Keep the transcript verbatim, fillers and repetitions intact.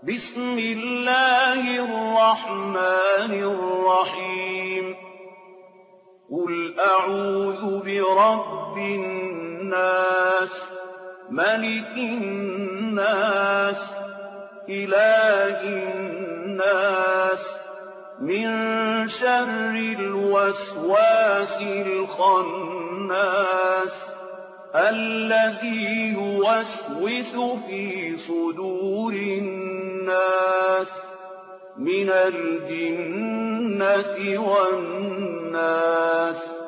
بسم الله الرحمن الرحيم قل أعوذ برب الناس ملك الناس إله الناس من شر الوسواس الخناس الذي يوسوس في صدور الناس من الجنة والناس